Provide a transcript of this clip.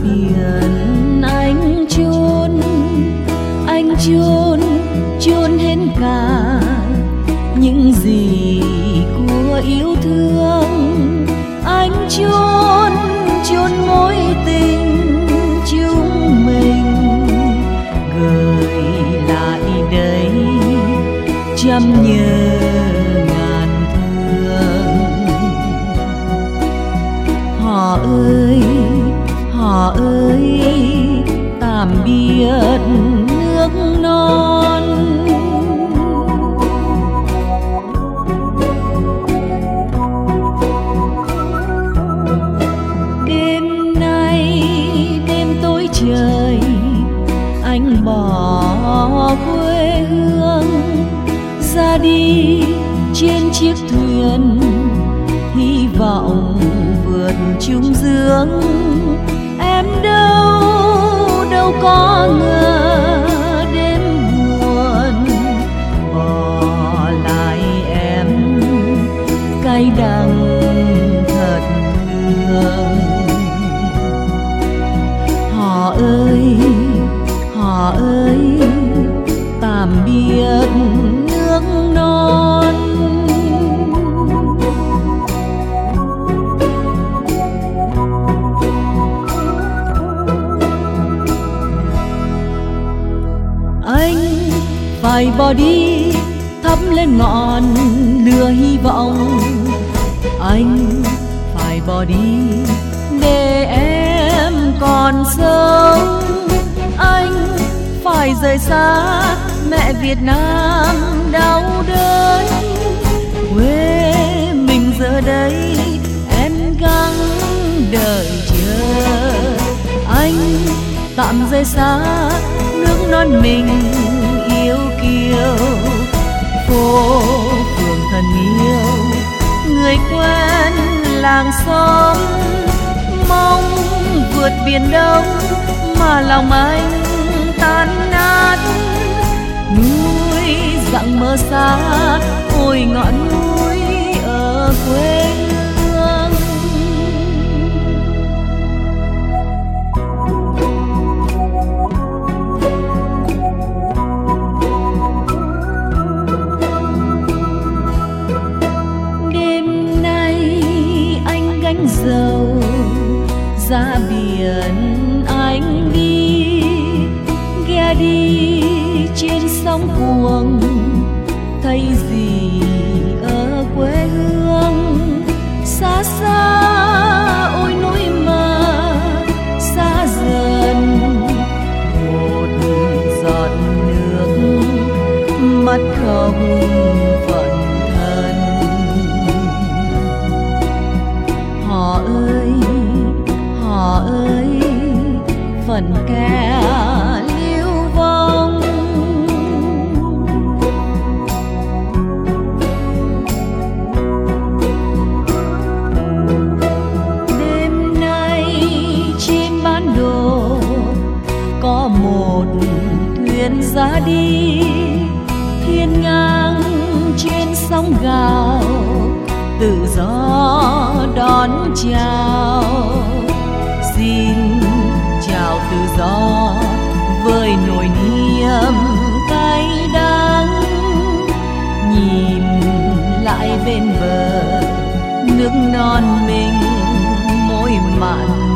biển anh chôn hết cả những gì của yêu thương. Anh chôn mối tình chúng mình, gửi lại đây trăm nhớ ngàn thương. Họ ơi tạm biệt nước non. Đêm nay đêm tối trời, anh bỏ quê hương ra đi trên chiếc thuyền hy vọng vượt trung dương. Em đâu có ngờ đêm buồn bỏ lại em cay đắng thật thương. Họ ơi tạm biệt nước non. Anh phải bỏ đi thắp lên ngọn lửa hy vọng. Anh phải bỏ đi để em còn sống. Anh phải rời xa mẹ Việt Nam đau đớn. Quê mình giờ đây em gắng đợi chờ. Anh tạm rời xa nước non mình yêu kiều. Phố phường thân yêu, người quen làng xóm, mong vượt biển đông mà lòng anh tan nát. Núi dặn mơ xa, ôi ngọn núi ở quê hương. Đêm nay anh gánh dầu ra biển anh đi, ghe đi trên sóng cuồng, thấy gì ở quê hương. Xa xa ôi núi mờ xa dần, một giọt nước mắt không phận thân. Họ ơi phận kẻ lưu vong. Đêm nay trên bản đồ có một thuyền ra đi, thiên ngang trên sóng gào, tự do đón chào. Xin chào tự do với nỗi niềm cay đắng. Nhìn lại bên bờ nước non mình môi mặn